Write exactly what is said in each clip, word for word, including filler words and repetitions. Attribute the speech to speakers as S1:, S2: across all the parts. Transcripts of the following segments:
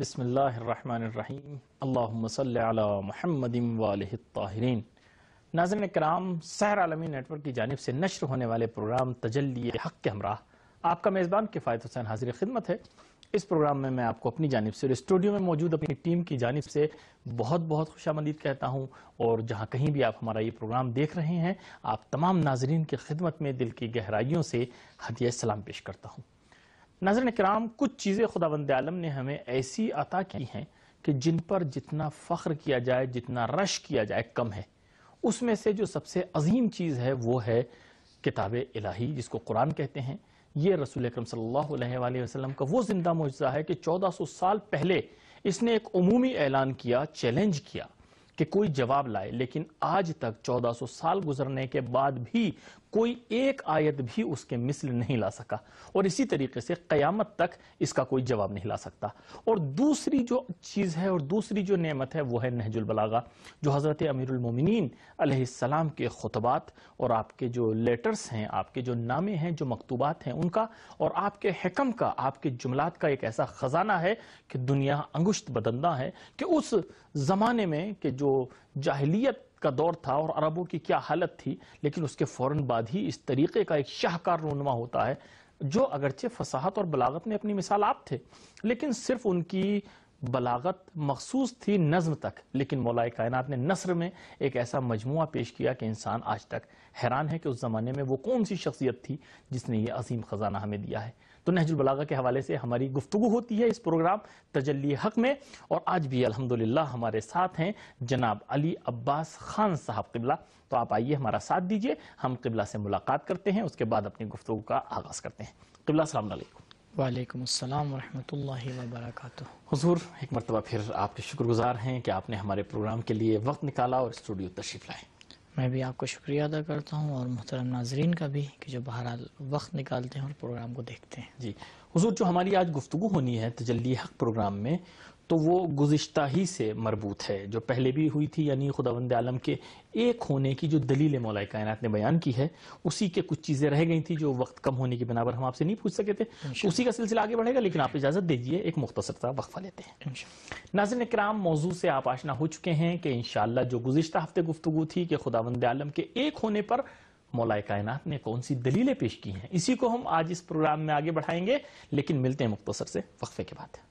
S1: بسم اللہ الرحمن الرحیم اللہم صلی علی محمد وآلہ الطاہرین۔ ناظرین کرام، سحر عالمی نیٹ ورک کی جانب سے نشر ہونے والے پروگرام تجلی حق کے ہمراہ آپ کا میزبان کفایت حسین حاضر خدمت ہے۔ اس پروگرام میں میں آپ کو اپنی جانب سے اور اسٹوڈیو میں موجود اپنی ٹیم کی جانب سے بہت بہت خوش آمدید کہتا ہوں، اور جہاں کہیں بھی آپ ہمارا یہ پروگرام دیکھ رہے ہیں، آپ تمام ناظرین کی خدمت میں دل کی گہرائیوں سے ہدیہ سلام پیش کرتا ہوں۔ ناظرین کرام، کچھ چیزیں خداوند عالم نے ہمیں ایسی عطا کی ہیں کہ جن پر جتنا فخر کیا جائے، جتنا رش کیا جائے کم ہے۔ اس میں سے جو سب سے عظیم چیز ہے وہ ہے کتاب الہی، جس کو قرآن کہتے ہیں۔ یہ رسول اکرم صلی اللہ علیہ وآلہ وسلم کا وہ زندہ معجزہ ہے کہ چودہ سو سال پہلے اس نے ایک عمومی اعلان کیا، چیلنج کیا کہ کوئی جواب لائے، لیکن آج تک چودہ سو سال گزرنے کے بعد بھی کوئی ایک آیت بھی اس کے مثل نہیں لا سکا، اور اسی طریقے سے قیامت تک اس کا کوئی جواب نہیں لا سکتا۔ اور دوسری جو چیز ہے اور دوسری جو نعمت ہے وہ ہے نہج البلاغہ، جو حضرت امیر المومنین علیہ السلام کے خطبات اور آپ کے جو لیٹرز ہیں، آپ کے جو نامے ہیں، جو مکتوبات ہیں ان کا، اور آپ کے حکم کا، آپ کے جملات کا ایک ایسا خزانہ ہے کہ دنیا انگشت بدندہ ہے کہ اس زمانے میں کہ جو جاہلیت کا دور تھا اور عربوں کی کیا حالت تھی، لیکن اس کے فوراً بعد ہی اس طریقے کا ایک شاہکار رونما ہوتا ہے جو اگرچہ فصاحت اور بلاغت میں اپنی مثال آپ تھے، لیکن صرف ان کی بلاغت مخصوص تھی نظم تک، لیکن مولا کائنات نے نثر میں ایک ایسا مجموعہ پیش کیا کہ انسان آج تک حیران ہے کہ اس زمانے میں وہ کون سی شخصیت تھی جس نے یہ عظیم خزانہ ہمیں دیا ہے۔ تو نہج البلاغہ کے حوالے سے ہماری گفتگو ہوتی ہے اس پروگرام تجلی حق میں، اور آج بھی الحمدللہ ہمارے ساتھ ہیں جناب علی عباس خان صاحب قبلہ۔ تو آپ آئیے ہمارا ساتھ دیجئے، ہم قبلہ سے ملاقات کرتے ہیں، اس کے بعد اپنی گفتگو کا آغاز کرتے ہیں۔ قبلہ السلام علیکم۔
S2: وعلیکم السلام ورحمۃ اللہ وبرکاتہ۔
S1: حضور، ایک مرتبہ پھر آپ کے شکر گزار ہیں کہ آپ نے ہمارے پروگرام کے لیے وقت نکالا اور اسٹوڈیو تشریف لائے۔
S2: میں بھی آپ کو شکریہ ادا کرتا ہوں، اور محترم ناظرین کا بھی کہ جو بہرحال وقت نکالتے ہیں اور پروگرام کو دیکھتے ہیں۔
S1: جی حضور، جو ہماری آج گفتگو ہونی ہے تجلی حق پروگرام میں، تو وہ گزشتہ ہی سے مربوط ہے، جو پہلے بھی ہوئی تھی، یعنی خداوند عالم کے ایک ہونے کی جو دلیل مولا کائنات نے بیان کی ہے، اسی کے کچھ چیزیں رہ گئی تھیں جو وقت کم ہونے کی بنا پر ہم آپ سے نہیں پوچھ سکے تھے، تو اسی کا سلسلہ آگے بڑھے گا، لیکن آپ اجازت دیجئے ایک مختصر سا وقفہ لیتے ہیں۔ ناظرین کرام، موضوع سے آپ آشنا ہو چکے ہیں کہ انشاءاللہ جو گزشتہ ہفتے گفتگو تھی کہ خداوند عالم کے ایک ہونے پر مولا کائنات نے کون سی دلیلیں پیش کی ہیں، اسی کو ہم آج اس پروگرام میں آگے بڑھائیں گے، لیکن ملتے ہیں مختصر سے وقفے کے بعد۔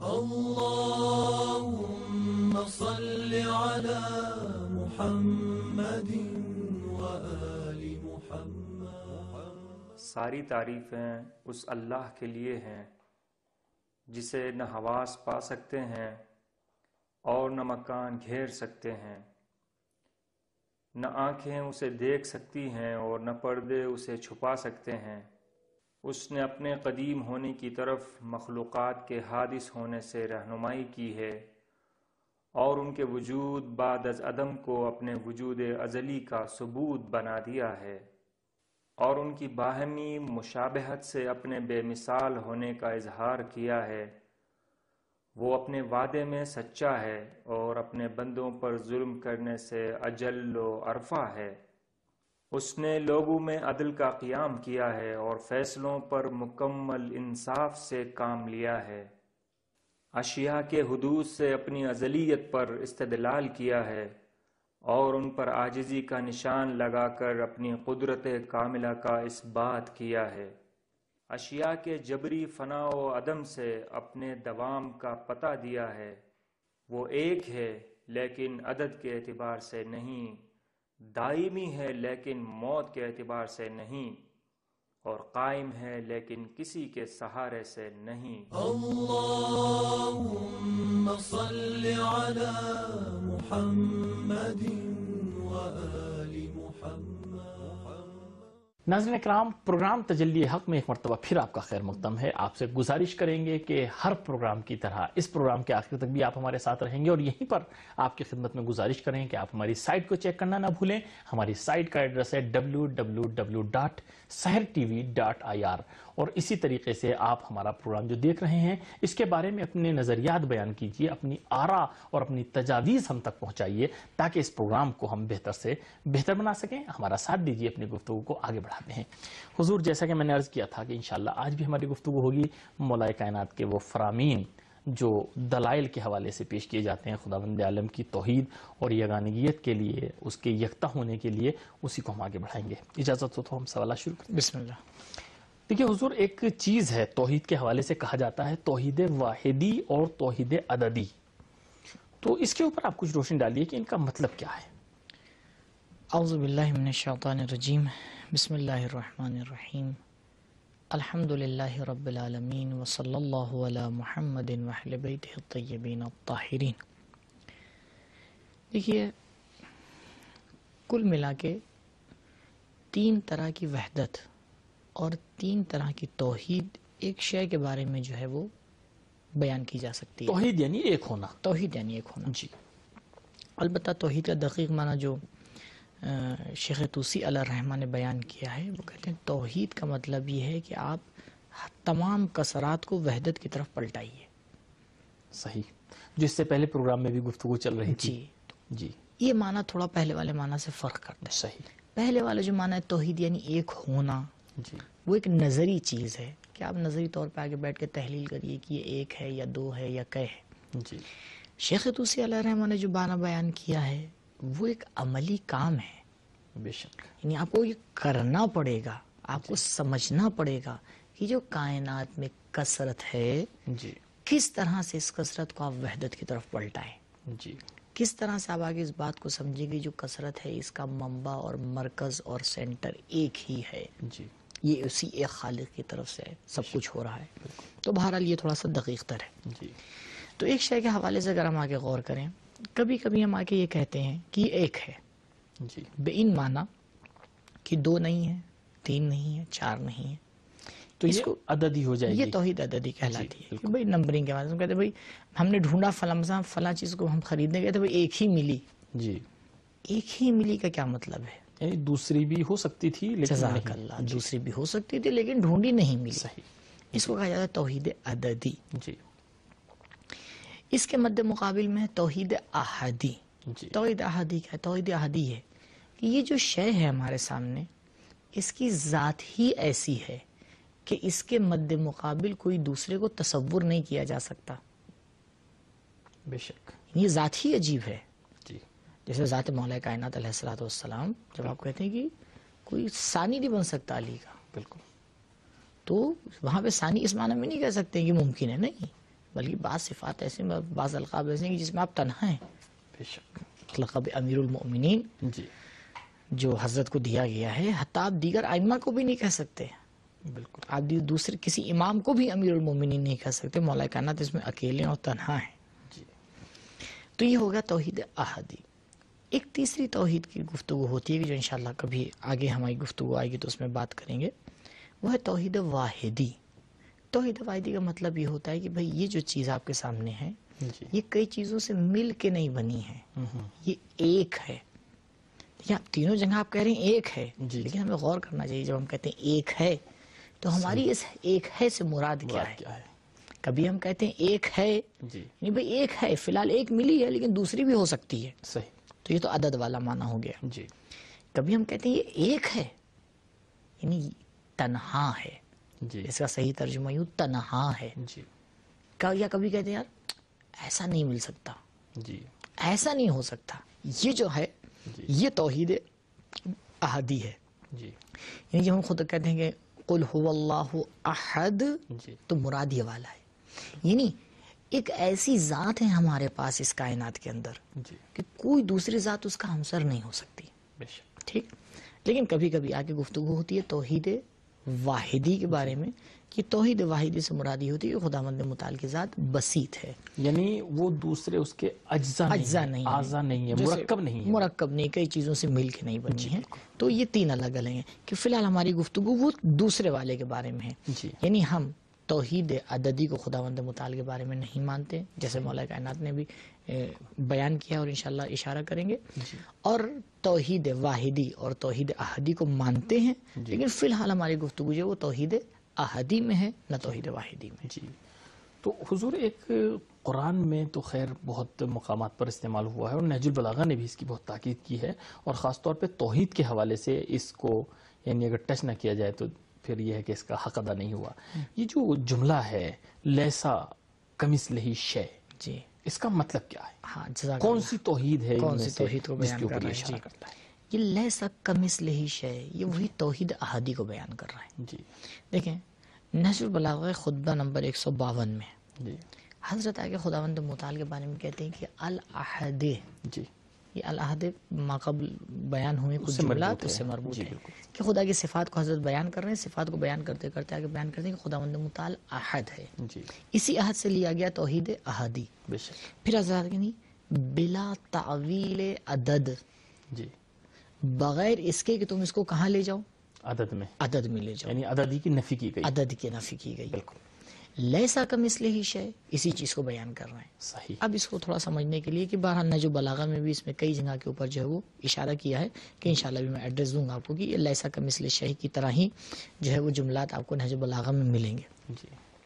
S3: اللہم صل علی محمد وآل محمد۔
S4: ساری تعریفیں اس اللہ کے لیے ہیں جسے نہ حواس پا سکتے ہیں اور نہ مکان گھیر سکتے ہیں، نہ آنکھیں اسے دیکھ سکتی ہیں اور نہ پردے اسے چھپا سکتے ہیں۔ اس نے اپنے قدیم ہونے کی طرف مخلوقات کے حادث ہونے سے رہنمائی کی ہے، اور ان کے وجود بعد از عدم کو اپنے وجود ازلی کا ثبوت بنا دیا ہے، اور ان کی باہمی مشابہت سے اپنے بے مثال ہونے کا اظہار کیا ہے۔ وہ اپنے وعدے میں سچا ہے اور اپنے بندوں پر ظلم کرنے سے اجل و ارفع ہے۔ اس نے لوگوں میں عدل کا قیام کیا ہے اور فیصلوں پر مکمل انصاف سے کام لیا ہے۔ اشیاء کے حدوث سے اپنی ازلیت پر استدلال کیا ہے، اور ان پر عاجزی کا نشان لگا کر اپنی قدرت کاملہ کا اثبات کیا ہے۔ اشیاء کے جبری فنا و عدم سے اپنے دوام کا پتہ دیا ہے۔ وہ ایک ہے لیکن عدد کے اعتبار سے نہیں، دائمی ہے لیکن موت کے اعتبار سے نہیں، اور قائم ہے لیکن کسی کے سہارے سے نہیں۔
S3: اللہم صل علی محمد وآل محمد۔
S1: ناظرین اکرام، پروگرام تجلی حق میں ایک مرتبہ پھر آپ کا خیر مقدم ہے۔ آپ سے گزارش کریں گے کہ ہر پروگرام کی طرح اس پروگرام کے آخر تک بھی آپ ہمارے ساتھ رہیں گے، اور یہیں پر آپ کی خدمت میں گزارش کریں کہ آپ ہماری سائٹ کو چیک کرنا نہ بھولیں۔ ہماری سائٹ کا ایڈریس ہے W W W dot Sahar T V dot I R, اور اسی طریقے سے آپ ہمارا پروگرام جو دیکھ رہے ہیں اس کے بارے میں اپنے نظریات بیان کیجئے، اپنی آراء اور اپنی تجاویز ہم تک پہنچائیے تاکہ اس پروگرام کو ہم بہتر سے بہتر بنا سکیں۔ ہمارا ساتھ دیجئے، اپنی گفتگو کو آگے بڑھاتے ہیں۔ حضور، جیسا کہ میں نے عرض کیا تھا کہ انشاءاللہ آج بھی ہماری گفتگو ہوگی مولا کائنات کے وہ فرامین جو دلائل کے حوالے سے پیش کیے جاتے ہیں خداوند عالم کی توحید اور یگانگیت کے لیے، اس کے یکتا ہونے کے لیے، اسی کو ہم آگے بڑھائیں گے۔ اجازت ہو تو ہم سوالات شروع کریں۔
S2: بسم اللہ۔
S1: دیکھیے حضور، ایک چیز ہے توحید کے حوالے سے کہا جاتا ہے توحید واحدی اور توحید عددی، تو اس کے اوپر آپ کچھ روشنی ڈالیے کہ ان کا مطلب کیا ہے؟
S2: اعوذ باللہ من الشیطان الرجیم، بسم اللہ الرحمن الرحیم، الحمد للہ رب العالمین وصلی اللہ علی محمد وأہل بیتہ الطیبین الطاہرین۔ دیکھیے، کل ملا کے تین طرح کی وحدت اور تین طرح کی توحید ایک شے کے بارے میں جو ہے وہ بیان کی جا سکتی ہے۔
S1: توحید یعنی ایک ہونا۔
S2: توحید یعنی ایک ہونا،
S1: جی۔
S2: البتہ توحید کا دقیق معنی جو شیخ طوسی علیہ الرحمہ نے بیان کیا ہے، وہ کہتے ہیں توحید کا مطلب یہ ہے کہ آپ تمام کسرات کو وحدت کی طرف پلٹائیے۔
S1: صحیح، جس سے پہلے پروگرام میں بھی گفتگو چل رہی تھی۔
S2: جی
S1: جی
S2: یہ معنی تھوڑا پہلے والے معنی سے فرق کرتا ہے۔
S1: صحیح۔
S2: پہلے والا جو معنی ہے توحید یعنی ایک ہونا،
S1: جی
S2: وہ ایک نظری چیز ہے کہ آپ نظری طور پہ آگے بیٹھ کے تحلیل کریے کہ یہ ایک ہے یا دو ہے یا کئے ہے۔
S1: جی
S2: شیخ طوسی علیہ الرحمہ نے جو معنی بیان کیا ہے وہ ایک عملی کام ہے،
S1: بے شک۔
S2: یعنی آپ کو یہ کرنا پڑے گا، آپ کو سمجھنا پڑے گا کہ جو کائنات میں کثرت ہے
S1: جی
S2: کس طرح سے اس کثرت کو آپ وحدت کی طرف پلٹائیں،
S1: جی
S2: کس طرح سے آپ آگے اس بات کو سمجھیں گے جو کثرت ہے اس کا منبع اور مرکز اور سینٹر ایک ہی ہے،
S1: جی
S2: یہ اسی ایک خالق کی طرف سے سب کچھ ہو رہا ہے۔ تو بہرحال یہ تھوڑا سا دقیق تر ہے۔
S1: جی
S2: تو ایک شے کے حوالے سے اگر ہم آگے غور کریں، کبھی کبھی ہم آگے یہ کہتے ہیں کہ یہ ایک ہے،
S1: جی
S2: بے ان معنی کہ دو نہیں ہے، تین نہیں ہے، چار نہیں ہے،
S1: تو
S2: اس
S1: یہ
S2: کو
S1: عددی ہو جائے گی۔
S2: یہ توحید عددی کہلاتی
S1: جی،
S2: ہے۔
S1: بالکل۔
S2: کہ بھئی نمبرنگ کے معنی سے کہتے ہیں بھئی ہم نے ڈھونڈا فلاں مثلا فلاں چیز کو ہم خریدنے گئے تھے، بھئی ایک ہی ملی۔
S1: جی
S2: ایک ہی ملی کا کیا مطلب ہے؟
S1: یعنی دوسری بھی ہو سکتی تھی لیکن
S2: جزاک
S1: نہیں۔
S2: اللہ،
S1: جی،
S2: دوسری بھی ہو سکتی تھی لیکن ڈھونڈی نہیں ملی۔
S1: صحیح۔
S2: اس کو کہا جاتا ہے توحید عددی۔
S1: جی
S2: اس کے مد مقابل میں ہے توحید احدی۔
S1: جی
S2: توحید احدی کیا ہے؟ توحید احدی ہے کہ یہ جو شے ہے ہمارے سامنے، اس کی ذات ہی ایسی ہے کہ اس کے مد مقابل کوئی دوسرے کو تصور نہیں کیا جا سکتا۔
S1: بے شک۔
S2: یہ ذات ہی عجیب ہے،
S1: جی
S2: جیسے ذات مولا کائنات علیہ الصلوۃ والسلام، جب آپ کہتے ہیں کہ کوئی ثانی نہیں بن سکتا علی کا،
S1: بالکل۔
S2: تو وہاں پہ ثانی اس معنی میں نہیں کہہ سکتے کہ ممکن ہے، نہیں، بلکہ بعض صفات ایسے، بعض القاب ایسے ہیں کہ جس میں آپ تنہا ہیں۔
S1: بے شک۔
S2: لقب امیر المؤمنین
S1: جی
S2: جو حضرت کو دیا گیا ہے، حتیٰ آپ دیگر ائمہ کو بھی نہیں کہہ سکتے،
S1: بالکل۔
S2: آپ دوسرے کسی امام کو بھی امیر المؤمنین نہیں کہہ سکتے، مولا کائنات اس میں اکیلے اور تنہا ہیں۔
S1: جی
S2: تو یہ ہو گیا توحید احدی۔ ایک تیسری توحید کی گفتگو ہوتی ہے کہ جو انشاءاللہ کبھی آگے ہماری گفتگو آئے گی تو اس میں بات کریں گے، وہ ہے توحید واحدی۔ توحید واحدی کا مطلب یہ ہوتا ہے کہ بھئی یہ جو چیز آپ کے سامنے ہے
S1: جی
S2: یہ کئی چیزوں سے مل کے نہیں بنی ہے،
S1: ہوں،
S2: یہ ایک ہے۔ دیکھیں آپ تینوں جگہ آپ کہہ رہے ہیں ایک ہے،
S1: جی۔
S2: لیکن ہمیں غور کرنا چاہیے جب ہم کہتے ہیں ایک ہے تو ہماری اس ایک ہے سے مراد کیا ہے؟
S1: کیا ہے؟
S2: کبھی ہم کہتے ہیں ایک ہے
S1: جی
S2: یعنی بھئی ایک ہے، فی الحال ایک ملی ہے لیکن دوسری بھی ہو سکتی ہے،
S1: صحیح۔
S2: تو یہ تو عدد والا معنی ہو گیا۔
S1: جی
S2: کبھی ہم کہتے ہیں یہ ایک ہے یعنی تنہا ہے،
S1: جی
S2: اس کا صحیح ترجمہ یوں تنہا ہے۔
S1: جی
S2: یا کبھی کہتے ہیں یار ایسا نہیں مل سکتا،
S1: جی
S2: ایسا نہیں ہو سکتا۔ یہ جو ہے
S1: جی
S2: یہ توحید احدی ہے۔
S1: جی
S2: یعنی جب ہم خود کہتے ہیں کہ قل هو اللہ احد،
S1: جی
S2: تو مراد یہ والا ہے، یعنی ایک ایسی ذات ہے ہمارے پاس اس کائنات کے اندر
S1: جی
S2: کہ کوئی دوسری ذات اس کا ہمسر نہیں ہو سکتی،
S1: بے شک۔
S2: ٹھیک۔ لیکن کبھی کبھی آگے گفتگو ہوتی ہے توحید واحدی کے بارے میں کہ توحید واحدی سے مرادی ہوتی ہے کہ خداوند متعال کی ذات بسیط ہے،
S1: یعنی وہ دوسرے اس کے اجزا
S2: اجزا نہیں ہے،
S1: اعضا نہیں ہے،
S2: جیسے
S1: مرکب نہیں ہے۔
S2: مرکب نہیں، کئی چیزوں سے مل کے نہیں بنی ہے۔ تو یہ تین الگ الگ ہیں کہ فی الحال ہماری گفتگو وہ دوسرے والے کے بارے میں ہے،
S1: جی
S2: یعنی ہم توحید عددی کو خداوند متعال کے بارے میں نہیں مانتے، جیسے مولا کائنات نے بھی بیان کیا اور انشاءاللہ اشارہ کریں گے، اور توحید واحدی اور توحید احدی کو مانتے ہیں، لیکن فی الحال ہماری گفتگو جو وہ توحید احدی میں ہے، نہ توحید واحدی میں۔
S1: جی تو حضور ایک قرآن میں تو خیر بہت مقامات پر استعمال ہوا ہے اور نہج البلاغہ نے بھی اس کی بہت تاکید کی ہے، اور خاص طور پہ توحید کے حوالے سے اس کو یعنی اگر ٹچ نہ کیا جائے تو پھر یہ ہے کہ اس کا حق ادا نہیں ہوا۔ یہ جو جملہ ہے لیسا कमिस्लिही शै,
S2: जी
S1: इसका मतलब क्या है?
S2: हाँ जज़ाक
S1: कौन सी तौहीद है
S2: कौन
S1: इनमें
S2: सी
S1: से
S2: तौहीद को
S1: जिसके
S2: बयान कर
S1: ऊपर
S2: रहा
S1: ये
S2: है?
S1: इशारा
S2: जी।
S1: करता है?
S2: ये लैसा कमिस्लिही शै, ये वही तौहीद अहदी को बयान कर रहा है।
S1: जी
S2: देखें नहजुल बलागा खुतबा नंबर एक सौ बावन में
S1: जी
S2: हजरत आगे खुदावंद मुताल के बारे में कहते हैं कि अल अहदे,
S1: जी
S2: ये अल अहदे माकबल बयान हुए कुछ
S1: उससे
S2: जुमलात
S1: मरबूत है।
S2: उससे मरबूत
S1: जी,
S2: है
S1: बिल्कुल।
S2: कि खुदा की सिफात को हजरत बयान कर रहे हैं। सिफात को बयान करते करते आगे बयान करते हैं कि खुदावंद मुताल अहद है।
S1: जी
S2: इसी अहद से लिया गया तौहीद अहदी।
S1: बेशक।
S2: फिर हजरत के नहीं बिला तावील अदद,
S1: जी
S2: बगैर इसके कि तुम इसको कहाँ ले जाओ,
S1: अदद में,
S2: अदद में ले जाओ,
S1: यानी अददी की नफी की गई।
S2: अदद की नफी की गई।
S1: बिल्कुल
S2: लैसा कमिस्लिही शै, इसी चीज को बयान कर रहे हैं।
S1: सही।
S2: अब इसको थोड़ा समझने के लिए कि बहरहाल नहजु बलागा में भी इसमें कई जगह के ऊपर जो है वो इशारा किया है कि इंशाल्लाह भी मैं एड्रेस दूंगा आपको कि ये लैसा कमिस्लिही शै की तरह ही जो है वो जुमलात आपको नहजु बलागा में मिलेंगे।
S1: जी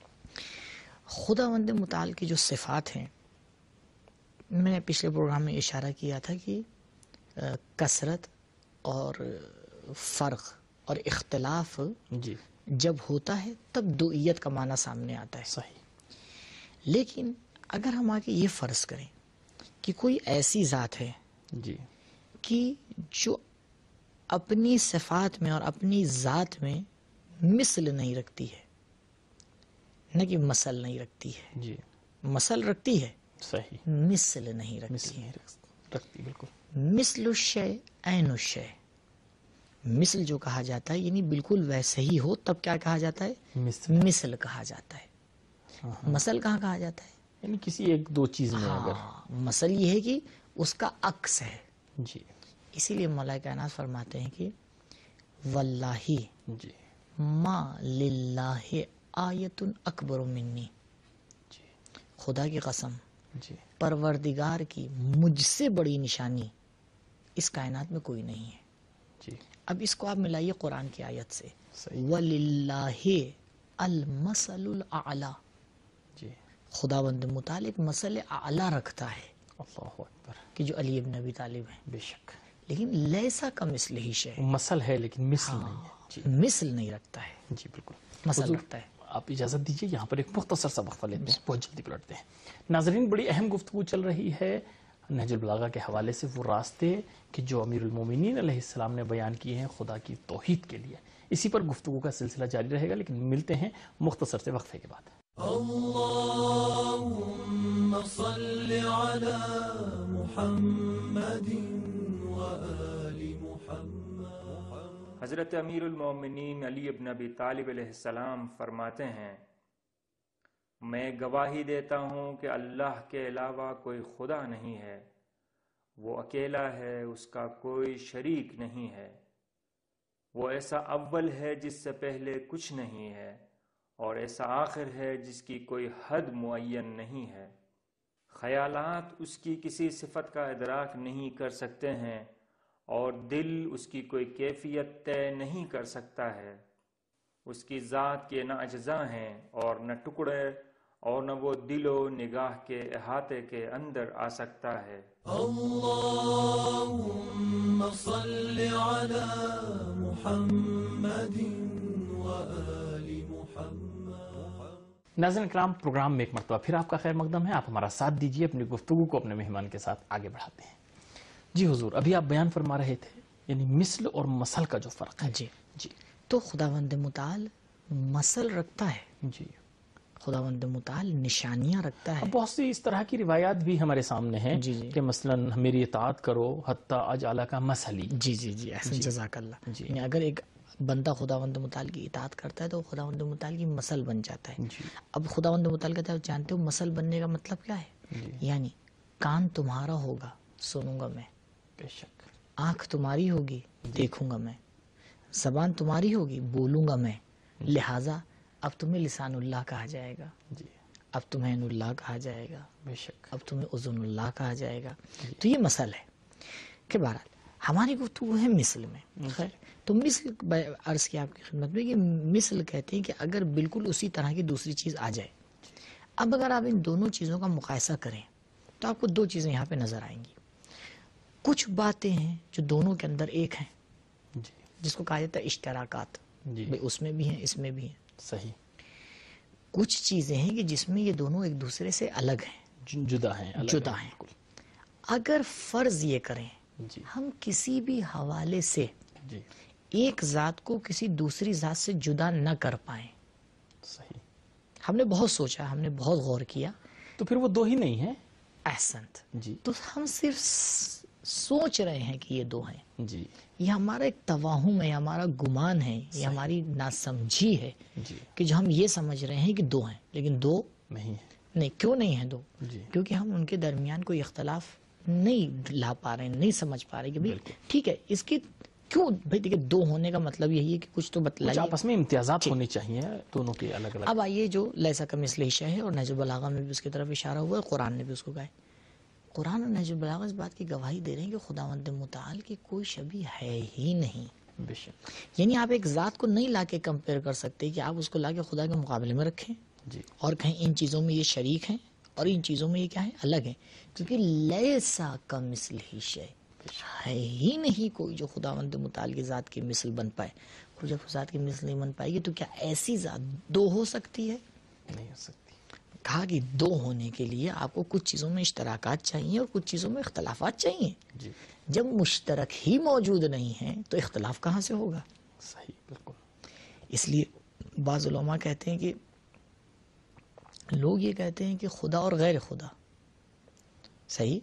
S2: खुदावंद मुताल की जो सिफात हैं, मैंने पिछले प्रोग्राम में इशारा किया था कि अ, कसरत और फ़र्क और इख्तलाफ
S1: जी
S2: जब होता है तब दुइयत का माना सामने आता है।
S1: सही।
S2: लेकिन अगर हम आगे ये फ़र्ज़ करें कि कोई ऐसी ज़ात है
S1: जी
S2: कि जो अपनी सिफात में और अपनी ज़ात में मिसल नहीं रखती है, न कि मसल नहीं रखती है,
S1: जी
S2: मसल रखती है,
S1: सही।
S2: मिसल नहीं रखती
S1: मिसल
S2: है।
S1: नहीं रख- रखती बिल्कुल।
S2: मिसलुशय ऐनुशय, मिसल जो कहा जाता है यानी बिल्कुल वैसे ही हो तब क्या कहा जाता है,
S1: मिसल,
S2: मिसल कहा जाता है। मसल कहाँ कहा जाता है?
S1: यानी किसी एक दो चीज में अगर।
S2: हाँ, मसल ये है कि उसका अक्स है।
S1: जी
S2: इसीलिए मौला कायनात फरमाते हैं कि वल्लाही
S1: जी
S2: मा लिल्लाहि आयतुन अकबर मिन्नी,
S1: जी
S2: खुदा की कसम
S1: जी
S2: परवरदिगार की मुझसे बड़ी निशानी इस कायनात में कोई नहीं है।
S1: जी
S2: अब इसको आप मिलाइए कुरान की आयत से,
S1: सही।
S2: वलिल्लाहि अल मसलुल आला,
S1: जी
S2: खुदावंद मुताल एक मसल आला रखता है
S1: अल्लाहु अकबर।
S2: कि जो अली इब्न अबी तालिब है।
S1: बेशक
S2: लेकिन लैसा का मिसलिही शै,
S1: मसल है लेकिन मिसल नहीं है। जी
S2: मिसल नहीं रखता है,
S1: जी बिल्कुल।
S2: मसल
S1: हुजूर,
S2: रखता है।
S1: आप इजाज़त दीजिए यहाँ पर एक मुख्तसर सा वक्फा लेते हैं, बहुत जल्दी पलटते हैं। नाजरीन, बड़ी अहम गुफ्तगू चल रही है नहजुल बलागा के हवाले से, वो रास्ते कि जो अमीरुल मोमिनीन अलैहिस्सलाम ने बयान किए हैं खुदा की तौहीद के लिए। इसी पर गुफ्तगू का सिलसिला जारी रहेगा, लेकिन मिलते हैं मुख्तसर से वक्फे के बाद।
S3: اللهم صل على محمد وآل محمد।
S4: हज़रत अमीरुल मोमिनीन अली इब्न अबी तालिब अलैहिस्सलाम फरमाते हैं, मैं गवाही देता हूँ कि अल्लाह के अलावा कोई खुदा नहीं है, वो अकेला है, उसका कोई शरीक नहीं है। वो ऐसा अव्वल है जिससे पहले कुछ नहीं है, और ऐसा आखिर है जिसकी कोई हद मुअय्यन नहीं है। ख़यालात उसकी किसी सिफत का इदराक नहीं कर सकते हैं, और दिल उसकी कोई कैफियत तय नहीं कर सकता है। उसकी ज़ात के न अज्जा हैं और न टुकड़े, और न वो दिलो निगाह के अहाते के अंदर आ सकता है।
S3: اللهم صل على محمد وآل محمد۔
S1: नाज़रीन किराम, प्रोग्राम में एक मरतबा फिर आपका खैर मकदम है। आप हमारा साथ दीजिए, अपनी गुफ्तगू को अपने मेहमान के साथ आगे बढ़ाते हैं। जी हुजूर, अभी आप बयान फरमा रहे थे यानी मिसल और मसल का जो फर्क है।
S2: जी
S1: जी
S2: तो खुदावंद मुताल मसल रखता है,
S1: जी
S2: खुदावंद मुताल निशानियां रखता है।
S1: अब बहुत सी इस तरह की रिवायात भी हमारे सामने हैं
S2: जी, जी।
S1: कि मसलन मेरी इताअत करो हत्ता अजअला का मसली।
S2: जी जी जी ऐसे जज़ाकल्लाह।
S1: जी।
S2: यानी अगर एक बंदा खुदावंद मुताल की इताअत करता है तो खुदावंद मुताल की मसल बन जाता है।
S1: जी
S2: अब खुदावंद मुताल कहता है, जानते हो मसल बनने का मतलब क्या है?
S1: जी
S2: यानी कान तुम्हारा होगा सुनूंगा मैं,
S1: बेशक।
S2: आंख तुम्हारी होगी देखूंगा मैं, जबान तुम्हारी होगी बोलूंगा मैं, लिहाजा अब तुम्हें लिसानुल्लाह कहा जाएगा,
S1: जी
S2: अब तुम्हें ऐनुल्लाह कहा जाएगा,
S1: बेशक।
S2: अब तुम्हें उज़ुनुल्लाह कहा जाएगा। तो ये मसल है कि बहरहाल हमारी गुफ्तगू है मिसल में। खैर, तो मिसल अर्ज किया आपकी खिदमत में कि मिसल कहते हैं कि अगर बिल्कुल उसी तरह की दूसरी चीज़ आ जाए। अब अगर आप इन दोनों चीज़ों का मुकायसा करें तो आपको दो चीज़ें यहाँ पे नज़र आएंगी। कुछ बातें हैं जो दोनों के अंदर एक हैं,
S1: जी
S2: जिसको कहा जाता है इश्तराकात,
S1: जी
S2: भाई उसमें भी हैं इसमें भी हैं।
S1: सही।
S2: کچھ چیزیں ہیں کہ جس میں یہ دونوں ایک دوسرے سے الگ ہیں،
S1: ج- جدا ہیں، الگ
S2: جدا ہیں۔ اگر فرض یہ کریں
S1: جی
S2: ہم کسی بھی حوالے سے
S1: جی
S2: ایک ذات کو کسی دوسری ذات سے جدا نہ کر پائیں،
S1: صحیح،
S2: ہم نے بہت سوچا، ہم نے بہت غور کیا،
S1: تو پھر وہ دو ہی نہیں ہیں۔
S2: احسنت،
S1: جی
S2: تو ہم صرف س- سوچ رہے ہیں کہ یہ دو ہیں،
S1: جی
S2: یہ ہمارا ایک توہم ہے، ہمارا گمان ہے، یہ ہماری ناسمجھی ہے
S1: جی
S2: کہ جو ہم یہ سمجھ رہے ہیں کہ دو ہیں، لیکن دو
S1: نہیں ہے۔
S2: نہیں۔ کیوں نہیں ہیں دو؟
S1: جی
S2: کیونکہ ہم ان کے درمیان کوئی اختلاف نہیں لا پا رہے ہیں، نہیں سمجھ پا رہے کہ بھئی ٹھیک ہے اس کی کیوں، بھئی دیکھیں دو ہونے کا مطلب یہی ہے کہ کچھ تو
S1: کچھ
S2: بتلائیے۔
S1: آپس میں امتیازات ہونے چاہیے دونوں کے الگ الگ۔
S2: اب آئیے جو لیسا کمثلہ شیء ہے اور نہج البلاغہ میں بھی اس کی طرف اشارہ ہوا ہے، قرآن نے بھی اس کو کہا ہے۔ قرآن اور نہج البلاغہ اس بات کی گواہی دے رہے ہیں کہ خداوند متعال کی کوئی شبیہ ہے ہی نہیں۔
S1: بے شک۔
S2: یعنی آپ ایک ذات کو نہیں لا کے کمپیئر کر سکتے کہ آپ اس کو لا کے خدا کے مقابلے میں رکھیں
S1: جی
S2: اور کہیں ان چیزوں میں یہ شریک ہیں اور ان چیزوں میں یہ کیا ہے، الگ ہیں، کیونکہ لیسا کمثلہ شیء ہے ہی نہیں کوئی جو خداوند متعال کی ذات کی مثل بن پائے۔ اور جب ذات کی مثل نہیں بن پائے گی تو کیا ایسی ذات دو ہو سکتی ہے؟
S1: نہیں ہو سکتی۔
S2: کہا کہ دو ہونے کے لیے آپ کو کچھ چیزوں میں اشتراکات چاہیے اور کچھ چیزوں میں اختلافات چاہیے۔
S1: جی
S2: جب مشترک ہی موجود نہیں ہیں تو اختلاف کہاں سے ہوگا؟
S1: صحیح، بالکل۔
S2: اس لیے بعض علماء کہتے ہیں کہ لوگ یہ کہتے ہیں کہ خدا اور غیر خدا، صحیح،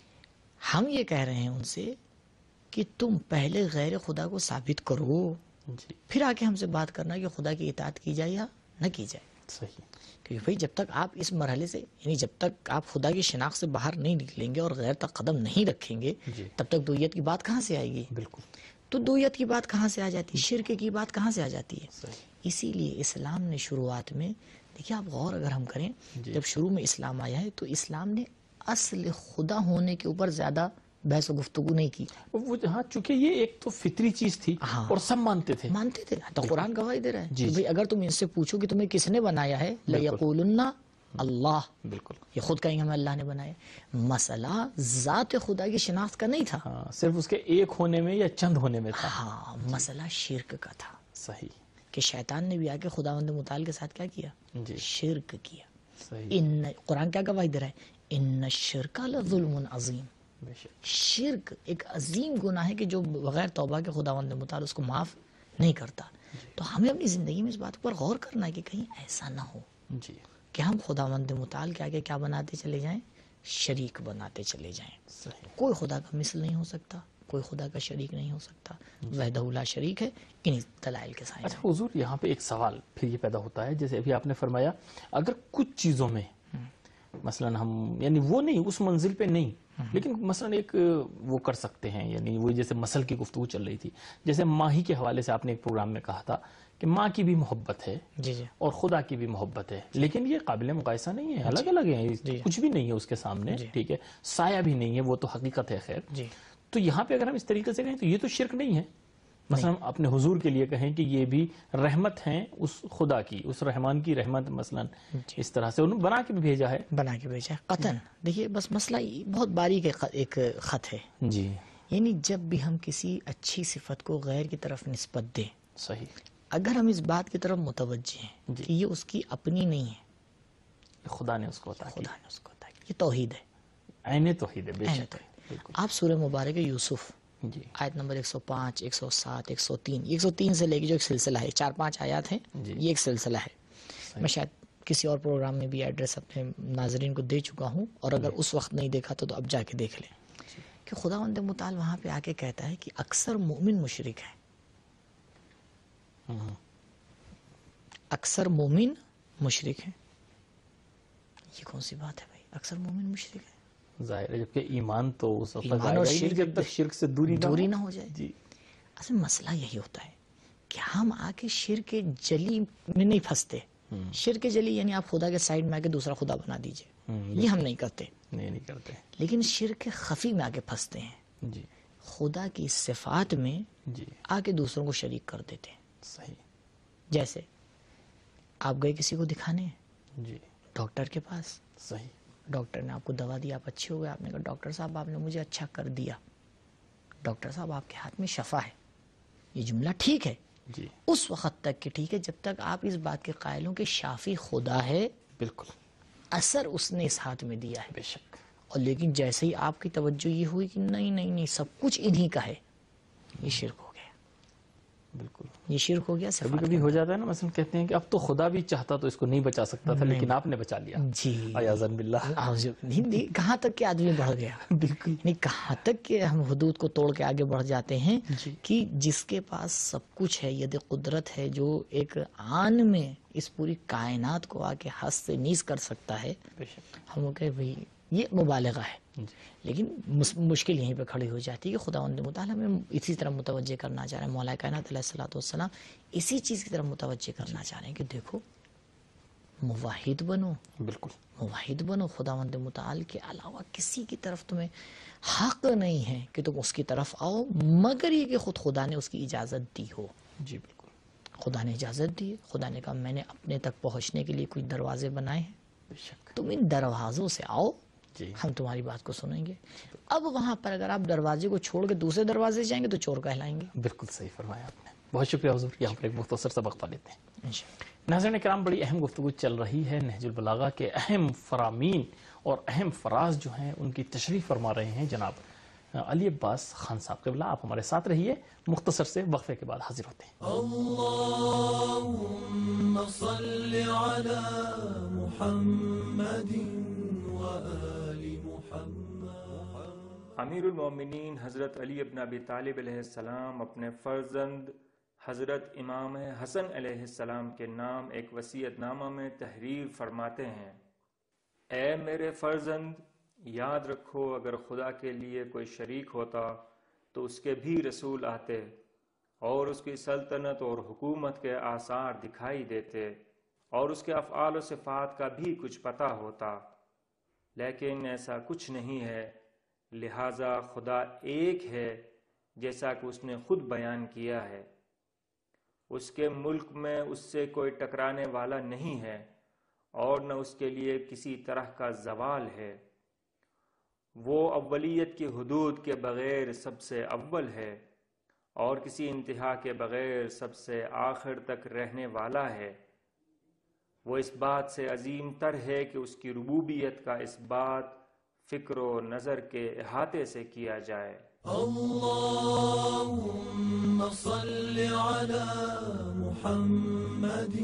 S2: ہم یہ کہہ رہے ہیں ان سے کہ تم پہلے غیر خدا کو ثابت کرو،
S1: جی
S2: پھر آ کے ہم سے بات کرنا کہ خدا کی اطاعت کی جائے یا نہ کی جائے۔
S1: صحیح،
S2: کیونکہ بھائی جب تک آپ اس مرحلے سے، یعنی جب تک آپ خدا کی شناخت سے باہر نہیں نکلیں گے اور غیر تک قدم نہیں رکھیں گے،
S1: جی
S2: تب تک دویت کی بات کہاں سے آئے گی؟
S1: بالکل
S2: تو دویت کی بات کہاں سے آ جاتی ہے؟ شرک کی بات کہاں سے آ جاتی ہے؟
S1: صحیح۔
S2: اسی لیے اسلام نے شروعات میں، دیکھیے آپ غور اگر ہم کریں،
S1: جی
S2: جب شروع میں اسلام آیا ہے تو اسلام نے اصل خدا ہونے کے اوپر زیادہ بحث و گفتگو نہیں کی۔
S1: وہ ہاں، چونکہ یہ ایک تو فطری چیز تھی
S2: ہاں۔
S1: اور سب مانتے تھے۔
S2: مانتے تھے، تو قرآن گواہی دے رہا ہے
S1: جی،
S2: کہ
S1: جی۔
S2: بھئی اگر تم ان سے پوچھو کہ تمہیں کس نے بنایا ہے، لَيَقُولُنَّ اللہ،
S1: بالکل،
S2: یہ خود کہیں ہمیں اللہ نے بنایا۔ مسئلہ ذات خدا کی شناخت کا نہیں تھا،
S1: ہاں، صرف اس کے ایک ہونے میں یا چند ہونے میں تھا۔
S2: ہاں، مسئلہ شرک کا تھا
S1: صحیح،
S2: کہ شیطان نے بھی آ کے خداوند متعال کے ساتھ کیا کیا؟
S1: جی
S2: شرک کیا۔
S1: صحیح،
S2: ان قرآن کیا گواہی دے رہا ہے؟ ان الشرک لظلم عظیم،
S1: بے شک،
S2: شرک ایک عظیم گناہ ہے کہ جو بغیر توبہ کے خداوند متعال اس کو معاف نہیں کرتا۔ تو ہمیں اپنی زندگی میں اس بات پر غور کرنا ہے کہ کہیں ایسا نہ ہو
S1: جی
S2: کہ ہم خداوند متعال کے آگے کیا بناتے چلے جائیں، شریک بناتے چلے جائیں۔
S1: صحیح،
S2: کوئی خدا کا مثل نہیں ہو سکتا، کوئی خدا کا شریک نہیں ہو سکتا، وحدہ لا شریک ہے، انہی دلائل کے سائے
S1: اچھا حضور، یہاں پہ ایک سوال پھر یہ پیدا ہوتا ہے، جیسے ابھی آپ نے فرمایا اگر کچھ چیزوں میں مثلا ہم یعنی وہ نہیں اس منزل پہ نہیں، لیکن مثلا ایک وہ کر سکتے ہیں، یعنی وہ جیسے مسل کی گفتگو چل رہی تھی، جیسے ماہی کے حوالے سے آپ نے ایک پروگرام میں کہا تھا کہ ماں کی بھی محبت ہے
S2: جی جی
S1: اور خدا کی بھی محبت ہے، لیکن یہ قابل مقایسہ نہیں ہے، الگ الگ ہیں، کچھ بھی نہیں ہے اس کے سامنے، ٹھیک ہے، سایہ بھی نہیں ہے، وہ تو حقیقت ہے۔ خیر،
S2: جی
S1: تو یہاں پہ اگر ہم اس طریقے سے کہیں تو یہ تو شرک نہیں ہے، مثلا ہم اپنے حضور کے لیے کہیں کہ یہ بھی رحمت ہیں اس خدا کی، اس رحمان کی رحمت، مثلا اس طرح سے انہوں نے بنا کے بھی بھیجا ہے۔
S2: بنا کے بھیجا ہے قطن۔ دیکھیے بس مسئلہ یہ بہت باریک ایک خط ہے،
S1: جی
S2: یعنی جب بھی ہم کسی اچھی صفت کو غیر کی طرف نسبت دیں،
S1: صحیح،
S2: اگر ہم اس بات کی طرف متوجہ ہیں کہ یہ اس کی اپنی نہیں ہے،
S1: خدا نے اس کو عطا کی،
S2: خدا نے اس کو عطا کی، یہ توحید ہے،
S1: عین توحید ہے، بے
S2: عین
S1: شک،
S2: توحید۔
S1: بالکل،
S2: آپ سورہ مبارک یوسف
S1: جی
S2: آیت نمبر ایک سو پانچ، ایک سو سات، ایک سو تین، ایک سو تین سے لے کے جو ایک سلسلہ ہے، چار پانچ آیات ہیں،
S1: جی۔
S2: یہ ایک سلسلہ ہے۔ میں شاید کسی اور پروگرام میں بھی ایڈریس اپنے ناظرین کو دے چکا ہوں، اور اگر اس وقت نہیں دیکھا تو, تو اب جا کے دیکھ لیں کہ خداوند متعال وہاں پہ آ کے کہتا ہے کہ اکثر مومن مشرک ہیں، اکثر مومن مشرک ہیں۔ یہ کون سی بات ہے بھائی، اکثر مومن مشرک ہیں؟
S1: ظاہر ہے، جبکہ ایمان تو اس وقت
S2: ایمان
S1: آئے
S2: اور
S1: گا ہی نہیں
S2: شرک
S1: جب تک شرک سے دوری نہ
S2: دوری
S1: ہو۔
S2: نہ ہو جائے۔
S1: جی
S2: اصل مسئلہ یہی ہوتا ہے کہ ہم آ کے شرک جلی میں نہیں پھنستے۔ شرک جلی یعنی آپ خدا کے سائڈ میں آ کے دوسرا خدا بنا دیجئے، یہ ہم نہیں کرتے،
S1: نہیں نہیں کرتے،
S2: لیکن شرک خفی میں آ کے پھنستے ہیں،
S1: جی
S2: خدا کی صفات میں
S1: جی
S2: آ کے دوسروں کو شریک کر دیتے ہیں۔
S1: صحیح،
S2: جیسے آپ گئے کسی کو دکھانے
S1: جی
S2: ڈاکٹر کے پاس،
S1: صحیح،
S2: ڈاکٹر نے آپ کو دوا دی، آپ اچھے ہو گئے، آپ نے کہا ڈاکٹر صاحب آپ نے مجھے اچھا کر دیا، ڈاکٹر صاحب آپ کے ہاتھ میں شفا ہے، یہ جملہ ٹھیک ہے،
S1: جی
S2: اس وقت تک کہ ٹھیک ہے جب تک آپ اس بات کے قائل ہوں کہ شافی خدا ہے،
S1: بالکل
S2: اثر اس نے اس ہاتھ میں دیا ہے،
S1: بے شک
S2: اور لیکن جیسے ہی آپ کی توجہ یہ ہوئی کہ نہیں نہیں نہیں سب کچھ انہی کا ہے، یہ شرک ہو گیا،
S1: بالکل.
S2: یہ شرک ہو گیا
S1: کبھی
S2: صفات
S1: کبھی
S2: کے
S1: ہو
S2: اندر.
S1: جاتا ہے نا، مثلا کہتے ہیں کہ اب تو خدا بھی چاہتا تو اس کو نہیں بچا سکتا تھا، لیکن آپ نے بچا لیا.
S2: جی
S1: عیاذاً باللہ.
S2: اعوذ- نہیں نہیں، کہاں تک کہ آدمی بڑھ گیا،
S1: بالکل
S2: نہیں کہاں تک کہ ہم حدود کو توڑ کے آگے بڑھ جاتے ہیں
S1: جی
S2: کہ جس کے پاس سب کچھ ہے، ید قدرت ہے، جو ایک آن میں اس پوری کائنات کو آ کے ہاتھ سے نیز کر سکتا ہے،
S1: بے شک.
S2: ہم وہ کہ بھئی یہ مبالغہ ہے.
S1: جی
S2: لیکن مس- مشکل یہیں پہ کھڑی ہو جاتی ہے کہ خداوند متعالی ہمیں اسی طرح متوجہ کرنا چاہ رہے ہیں، مولا کائنات علیہ الصلوۃ والسلام اسی چیز کی طرف متوجہ کرنا چاہ رہے ہیں کہ دیکھو موحد بنو،
S1: بالکل
S2: موحد بنو، خداوند متعال کے علاوہ کسی کی طرف تمہیں حق نہیں ہے کہ تم اس کی طرف آؤ مگر یہ کہ خود خدا نے اس کی اجازت دی ہو.
S1: جی بالکل
S2: خدا نے اجازت دی ہے، خدا نے کہا میں نے اپنے تک پہنچنے کے لیے کچھ دروازے بنائے ہیں،
S1: بے شک.
S2: تم ان دروازوں سے آؤ،
S1: جی
S2: ہم تمہاری بات کو سنیں گے. اب وہاں پر اگر آپ دروازے کو چھوڑ کے دوسرے دروازے سے جائیں گے تو چور کہلائیں گے.
S1: بالکل صحیح فرمایا آپ نے. بہت شکریہ حضور. یہاں پر ایک مختصر سا وقفہ لیتے ہیں.
S2: انشاءاللہ.
S1: ناظرین کرام، بڑی اہم گفتگو چل رہی ہے. نہج البلاغہ کے اہم فرامین اور اہم فراز جو ہیں ان کی تشریح فرما رہے ہیں جناب علی عباس خان صاحب. قبلہ آپ ہمارے ساتھ رہیے، مختصر سے وقفے کے بعد حاضر ہوتے ہیں.
S3: اللهم صل على محمد وآل محمد.
S4: امیر المومنین حضرت علی ابن ابی طالب علیہ السلام اپنے فرزند حضرت امام حسن علیہ السلام کے نام ایک وصیت نامہ میں تحریر فرماتے ہیں: اے میرے فرزند، یاد رکھو اگر خدا کے لیے کوئی شریک ہوتا تو اس کے بھی رسول آتے اور اس کی سلطنت اور حکومت کے آثار دکھائی دیتے اور اس کے افعال و صفات کا بھی کچھ پتہ ہوتا، لیکن ایسا کچھ نہیں ہے. لہٰذا خدا ایک ہے جیسا کہ اس نے خود بیان کیا ہے. اس کے ملک میں اس سے کوئی ٹکرانے والا نہیں ہے اور نہ اس کے لیے کسی طرح کا زوال ہے. وہ اولیت کی حدود کے بغیر سب سے اول ہے اور کسی انتہا کے بغیر سب سے آخر تک رہنے والا ہے. وہ اس بات سے عظیم تر ہے کہ اس کی ربوبیت کا اس بات فکر و نظر کے احاطے سے کیا جائے.
S3: اللهم صل على محمد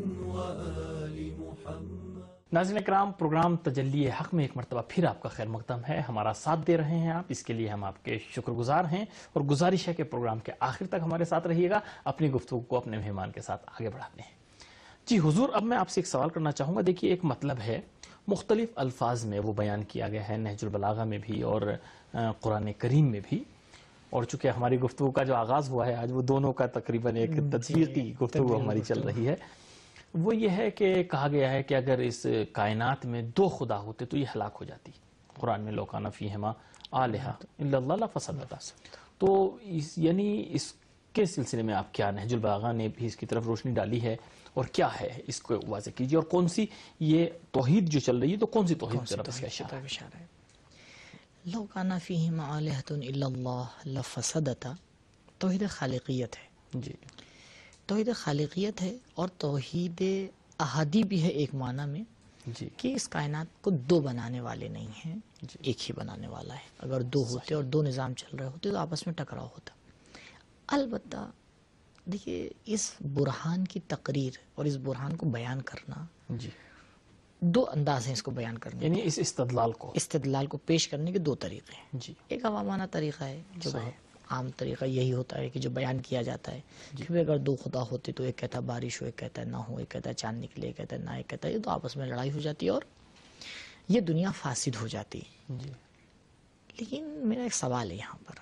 S3: وآل محمد.
S1: ناظرین کرام، پروگرام تجلی حق میں ایک مرتبہ پھر آپ کا خیر مقدم ہے. ہمارا ساتھ دے رہے ہیں آپ، اس کے لیے ہم آپ کے شکر گزار ہیں اور گزارش ہے کہ پروگرام کے آخر تک ہمارے ساتھ رہیے گا. اپنی گفتگو کو اپنے مہمان کے ساتھ آگے بڑھاتے ہیں. جی حضور، اب میں آپ سے ایک سوال کرنا چاہوں گا. دیکھیے، ایک مطلب ہے مختلف الفاظ میں وہ بیان کیا گیا ہے نہج البلاغہ میں بھی اور قرآن کریم میں بھی، اور چونکہ ہماری گفتگو کا جو آغاز ہوا ہے آج وہ دونوں کا تقریباً ایک تطبیقی گفتگو ہماری چل رہی ہے. وہ یہ ہے کہ کہا گیا ہے کہ اگر اس کائنات میں دو خدا ہوتے تو یہ ہلاک ہو جاتی. قرآن میں لو کان فیہما آلہۃ الا اللہ لفسدتا. تو اس یعنی اس کے سلسلے میں آپ کیا، نہج البلاغہ نے بھی اس کی طرف روشنی ڈالی ہے اور کیا ہے اس کو واضح کیجیے، اور کون سی یہ توحید جو چل رہی ہے تو کون سی توحید کی طرف اس کا اشارہ ہے؟
S2: لو کان فیہما آلہۃ الا اللہ لفسدتا توحید خالقیت ہے.
S1: جی
S2: توحید خالقیت ہے اور توحید احادی بھی ہے ایک معنی میں،
S1: جی
S2: کہ اس کائنات کو دو بنانے والے نہیں ہیں، ایک ہی بنانے والا ہے. اگر دو ہوتے اور دو نظام چل رہے ہوتے تو آپس میں ٹکراؤ ہوتا. البتہ دیکھیے، اس برہان کی تقریر اور اس برہان کو بیان کرنا،
S1: جی
S2: دو انداز ہیں اس کو بیان کرنے
S1: یعنی اس استدلال کو
S2: استدلال کو پیش کرنے کے دو طریقے ہیں.
S1: جی
S2: ایک عوامانہ طریقہ ہے جو
S1: صحیح.
S2: عام طریقہ یہی ہوتا ہے کہ جو بیان کیا جاتا ہے کہ اگر دو خدا ہوتے تو ایک کہتا بارش ہو، ایک کہتا نہ ہو، ایک کہتا چاند نکلے، ایک کہتا نہ، ایک کہتا یہ، تو آپس میں لڑائی ہو جاتی ہے اور یہ دنیا فاسد ہو جاتی.
S1: جی
S2: لیکن میرا ایک سوال ہے یہاں پر،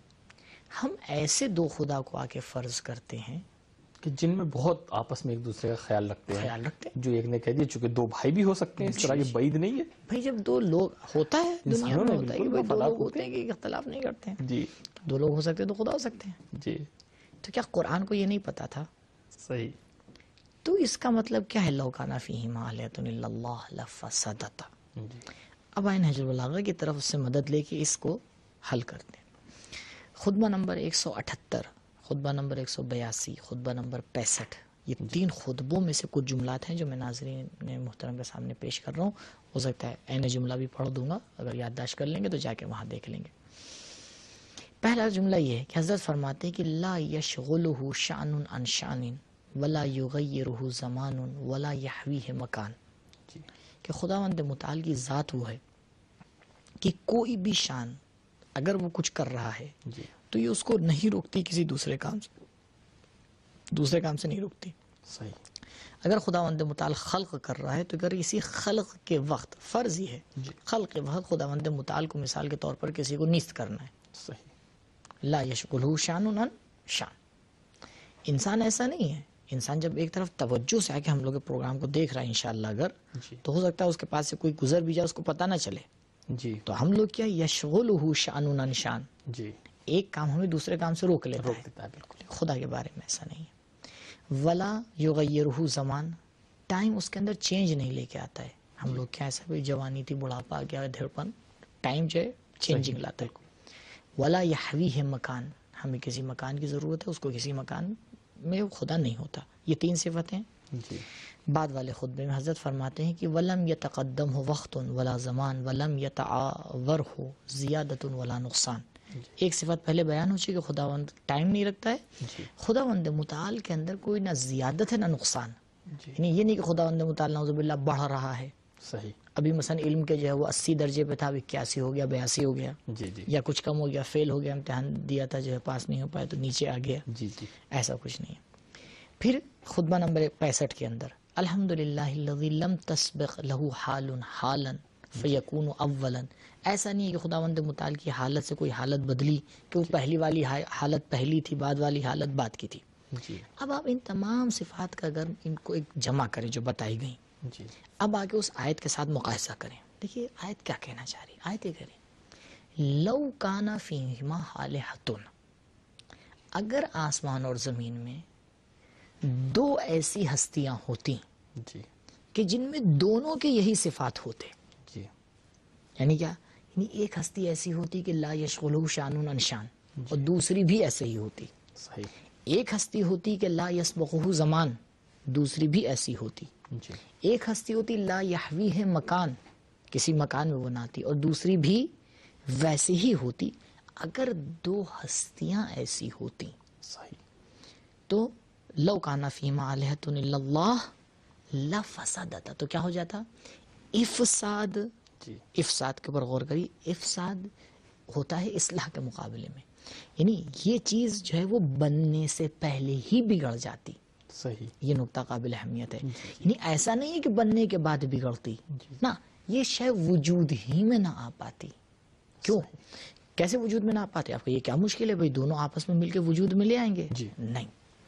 S2: ہم ایسے دو خدا کو آ کے فرض کرتے ہیں
S1: کہ جن میں بہت آپس میں ایک دوسرے کا خیال رکھتے ہیں،
S2: خیال رکھتے ہیں.
S1: جو ایک نے کہہ دیا چونکہ دو بھائی بھی ہو سکتے ہیں، اس طرح یہ بعید نہیں ہے.
S2: بھائی جب دو لوگ ہوتا ہے دنیا
S1: انسانوں
S2: میں
S1: میں
S2: ہوتا ہے کہ
S1: بالکل
S2: بھائی دو
S1: خلاف
S2: لوگ
S1: ہوتے
S2: ہوتے ہیں کہ اختلاف نہیں کرتے ہیں.
S1: جی
S2: دو لوگ ہو سکتے ہیں تو خدا ہو سکتے ہیں.
S1: جی
S2: تو کیا قرآن کو یہ نہیں پتا تھا؟
S1: صحیح.
S2: تو اس کا مطلب کیا ہے؟ لو کان فیہما آلہۃ الا اللہ لفسدتا.
S1: جی
S2: اب آئے نہج البلاغہ کی طرف سے مدد لے کے اس کو حل کرتے ہیں. خطبہ نمبر ایک سو اٹھتر خطبہ نمبر ایک سو بیاسی، خطبہ نمبر پینسٹھ، یہ تین خطبوں میں سے کچھ جملات ہیں جو میں ناظرین محترم کے سامنے پیش کر رہا ہوں. ہو سکتا ہے عین جملہ بھی پڑھ دوں گا، اگر یادداشت کر لیں گے تو جا کے وہاں دیکھ لیں گے. پہلا جملہ یہ ہے کہ حضرت فرماتے ہیں کہ لا یشغلہ شأن عن شأن ولا یغیرہ زمان ولا یحویہ مکان، کہ خداوند متعال کی ذات وہ ہے کہ کوئی بھی شان اگر وہ کچھ کر رہا ہے تو یہ اس کو نہیں روکتی کسی دوسرے کام سے، دوسرے کام سے نہیں روکتی.
S1: صحیح.
S2: اگر خداوند متعال خلق کر رہا ہے تو اگر اسی خلق کے وقت فرض ہی ہے خلق کے وقت خداوند متعال کو مثال کے طور پر کسی کو نیست کرنا ہے.
S1: صحیح.
S2: لا یشغلہ شأن عن شأن. انسان ایسا نہیں ہے. انسان جب ایک طرف توجہ سے آ کے ہم لوگ پروگرام کو دیکھ رہا ہے انشاءاللہ اگر
S1: جی.
S2: تو ہو سکتا ہے اس کے پاس سے کوئی گزر بھی جائے اس کو پتہ نہ چلے.
S1: جی.
S2: تو ہم لوگ کیا یشغلہ شأن عن شأن،
S1: جی.
S2: ایک کام ہمیں دوسرے کام سے روک لیتا
S1: روک
S2: ہے.
S1: دیتا ہے. بالکل.
S2: خدا کے بارے میں ایسا نہیں ہے. ولا یغیرہ زمان، ٹائم اس کے اندر چینج نہیں لے کے آتا ہے. ہم لوگ کیا ایسا بھی جوانی تھی بڑھاپا آ گیا دھڑپن، ٹائم جو ہے چینجنگ لاتا ہے. ولا یحویہ مکان، ہمیں کسی مکان کی ضرورت ہے، اس کو کسی مکان میں خدا نہیں ہوتا. یہ تین صفتیں.
S1: جی.
S2: بعد والے خطبے میں حضرت فرماتے ہیں کہ ولم یتقدم وقت ولا زمان ولم یتعاور زیادت ولا نقصان. ایک صفت پہلے بیان ہو چکی کہ خداوند ٹائم نہیں رکھتا ہے.
S1: جی.
S2: خداوند متعال کے اندر کوئی نہ زیادت ہے نہ نقصان.
S1: جی.
S2: یعنی یہ نہیں کہ خداوند متعال نعوذ باللہ بڑھ رہا ہے.
S1: صحیح.
S2: ابھی مثلا علم کے جو ہے وہ اسی درجے پہ تھا، اب اکیاسی ہو گیا، بیاسی ہو گیا،
S1: جی. جی.
S2: یا کچھ کم ہو گیا، فیل ہو گیا، امتحان دیا تھا جو ہے پاس نہیں ہو پایا تو نیچے آ گیا.
S1: جی. جی.
S2: ایسا کچھ نہیں ہے. پھر خطبہ نمبر پینسٹھ کے اندر الحمدللہ الذی لم تسبق له حال حالا فیکون اولا. ایسا نہیں ہے کہ خداوند متعال کی حالت سے کوئی حالت بدلی کہ وہ پہلی والی حالت پہلی تھی، بعد والی حالت بعد کی تھی.
S1: جی.
S2: اب آپ ان تمام صفات کا اگر ان کو ایک جمع کریں جو بتائی گئیں،
S1: جی.
S2: اب آگے اس آیت کے ساتھ مقایسہ کریں. دیکھیے آیت کیا کہنا چاہ رہی ہے. آیت یہ کریں لو کانا فیہما آلہۃ، اگر آسمان اور زمین میں دو ایسی ہستیاں ہوتی
S1: جی.
S2: کہ جن میں دونوں کے یہی صفات ہوتے.
S1: جی.
S2: یعنی کیا؟ یعنی ایک ہستی ایسی ہوتی کہ لا یشغلہ شأن عن شأن، اور دوسری بھی ایسے ہی ہوتی.
S1: صحیح.
S2: ایک ہستی ہوتی کہ لا یسبقہ زمان، دوسری بھی ایسی ہوتی.
S1: جی.
S2: ایک ہستی ہوتی لا یحویہ مکان، کسی مکان میں وہ نہ آتی، اور دوسری بھی ویسی ہی ہوتی. اگر دو ہستیاں ایسی ہوتی
S1: صحیح.
S2: تو لو کانا فیہما آلہۃ الا اللہ لفسدتا، تو کیا ہو جاتا؟ افساد.
S1: جی.
S2: افساد کے اوپر غور کری. افساد ہوتا ہے اصلاح کے مقابلے میں، یعنی یہ چیز جو ہے وہ بننے سے پہلے ہی بگڑ جاتی.
S1: صحیح.
S2: یہ نقطہ قابل اہمیت ہے. یعنی ایسا نہیں ہے کہ بننے کے بعد بگڑتی، نہ، یہ شے وجود ہی میں نہ آ پاتی. کیوں؟ کیسے وجود میں نہ آ پاتے؟ آپ کو یہ کیا مشکل ہے بھائی دونوں آپس میں مل کے وجود میں لے آئیں گے؟
S1: جی.
S2: نہیں.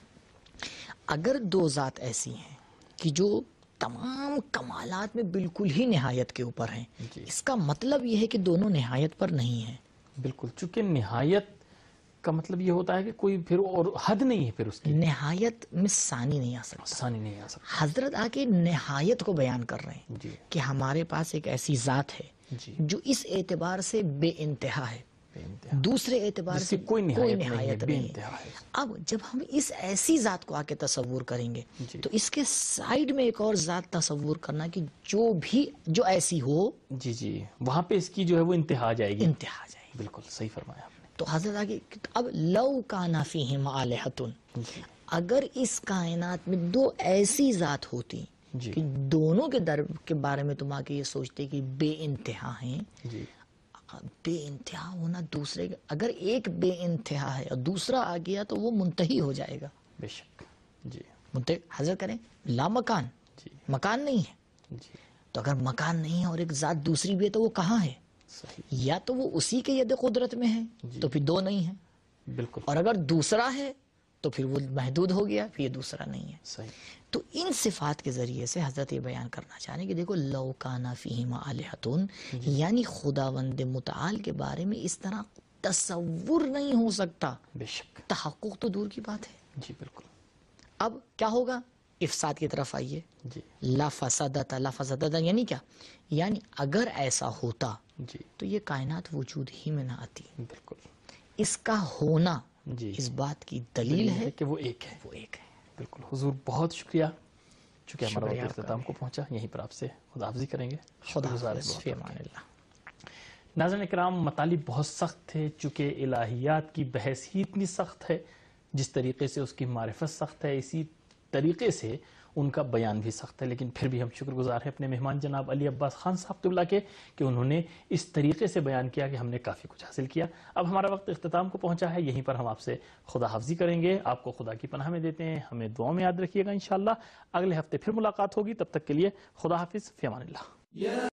S2: اگر دو ذات ایسی ہیں کہ جو تمام کمالات میں بالکل ہی نہایت کے اوپر ہیں،
S1: جی.
S2: اس کا مطلب یہ ہے کہ دونوں نہایت پر نہیں ہیں.
S1: بالکل. چونکہ نہایت کا مطلب یہ ہوتا ہے کہ کوئی پھر اور حد نہیں ہے پھر اس کی.
S2: نہایت میں ثانی نہیں آ سکتا.
S1: آسانی نہیں آ سکتا.
S2: حضرت آ کے نہایت کو بیان کر رہے ہیں
S1: جی.
S2: کہ ہمارے پاس ایک ایسی ذات ہے
S1: جی.
S2: جو اس اعتبار سے بے انتہا ہے،
S1: بے انتہا.
S2: دوسرے اعتبار
S1: جس
S2: سے
S1: کی کوئی نہایت نہیں ہے،
S2: نہایت
S1: بے
S2: نہیں
S1: انتہا ہے.
S2: اب جب ہم اس ایسی ذات کو آ کے تصور کریں گے
S1: جی.
S2: تو اس کے سائیڈ میں ایک اور ذات تصور کرنا کہ جو بھی جو ایسی ہو
S1: جی. جی. وہاں پہ اس کی جو ہے وہ انتہا آ جائے گی.
S2: انتہا جائے گی.
S1: بالکل صحیح فرمایا آپ نے.
S2: تو حضرت آگے اب لو کانا فیہما آلہۃ،
S1: جی.
S2: اگر اس کائنات میں دو ایسی ذات ہوتی
S1: جی.
S2: کہ دونوں کے در کے بارے میں تم آ کے یہ سوچتے کہ بے انتہا ہیں.
S1: جی.
S2: بے انتہا ہونا دوسرے کا، اگر ایک بے انتہا ہے اور دوسرا آ گیا تو وہ منتہی ہو جائے گا.
S1: بے شک. جی.
S2: منتہی حضرت کریں لا مکان،
S1: جی.
S2: مکان نہیں ہے.
S1: جی.
S2: تو اگر مکان نہیں ہے اور ایک ذات دوسری بھی ہے تو وہ کہاں ہے؟
S1: صحیح.
S2: یا تو وہ اسی کے ید قدرت میں ہے
S1: جی.
S2: تو پھر دو نہیں ہے،
S1: بالکل.
S2: اور اگر دوسرا ہے تو پھر وہ محدود ہو گیا، پھر یہ دوسرا نہیں ہے.
S1: صحیح.
S2: تو ان صفات کے ذریعے سے حضرت یہ بیان کرنا چاہ رہے ہیں کہ دیکھو لو کانا فیہما آلہۃ، یعنی خداوند متعال کے بارے میں اس طرح تصور نہیں ہو سکتا.
S1: بے شک.
S2: تحقق تو دور کی بات ہے.
S1: جی. بالکل.
S2: اب کیا ہوگا؟ افساد کی طرف آئیے.
S1: جی.
S2: لا فسادتا، لا فسادتا یعنی کیا؟ یعنی اگر ایسا ہوتا
S1: جی.
S2: تو یہ کائنات وجود ہی میں نہ آتی.
S1: بالکل.
S2: اس کا ہونا
S1: جی
S2: اس بات کی دلیل ہے
S1: کہ وہ ایک ہے.
S2: وہ ایک ہے.
S1: بالکل حضور، بہت شکریہ. چونکہ ہمارا
S2: شکریہ
S1: وقت
S2: آپ کا
S1: اختتام کو پہنچا، یہیں پر آپ سے خداحافظی کریں گے.
S2: خدا
S1: شکر گزار ہیں
S2: حافظ،
S1: بہت
S2: فی
S1: آپ
S2: امان
S1: کے.
S2: اللہ.
S1: ناظرین کرام، مطالب بہت سخت تھے، چونکہ الہیات کی بحث ہی اتنی سخت ہے، جس طریقے سے اس کی معرفت سخت ہے، اسی طریقے سے ان کا بیان بھی سخت ہے. لیکن پھر بھی ہم شکر گزار ہیں اپنے مہمان جناب علی عباس خان صاحب قبلہ کے کہ انہوں نے اس طریقے سے بیان کیا کہ ہم نے کافی کچھ حاصل کیا. اب ہمارا وقت اختتام کو پہنچا ہے، یہیں پر ہم آپ سے خدا حافظی کریں گے. آپ کو خدا کی پناہ میں دیتے ہیں. ہمیں دعاؤں میں یاد رکھیے گا. انشاءاللہ اگلے ہفتے پھر ملاقات ہوگی. تب تک کے لیے خدا حافظ، فی امان اللہ.